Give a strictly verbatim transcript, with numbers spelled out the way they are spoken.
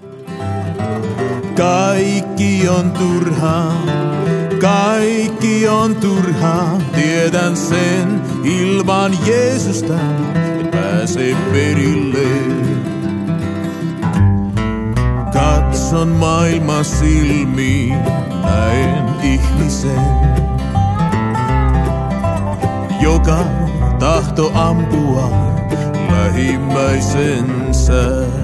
Kaikki on turhaa, kaikki on turhaa, tiedän sen, ilman Jeesusta en pääse perille. Katson maailman silmiin, näen ihmisen, joka tahto ampua lähimmäisensä.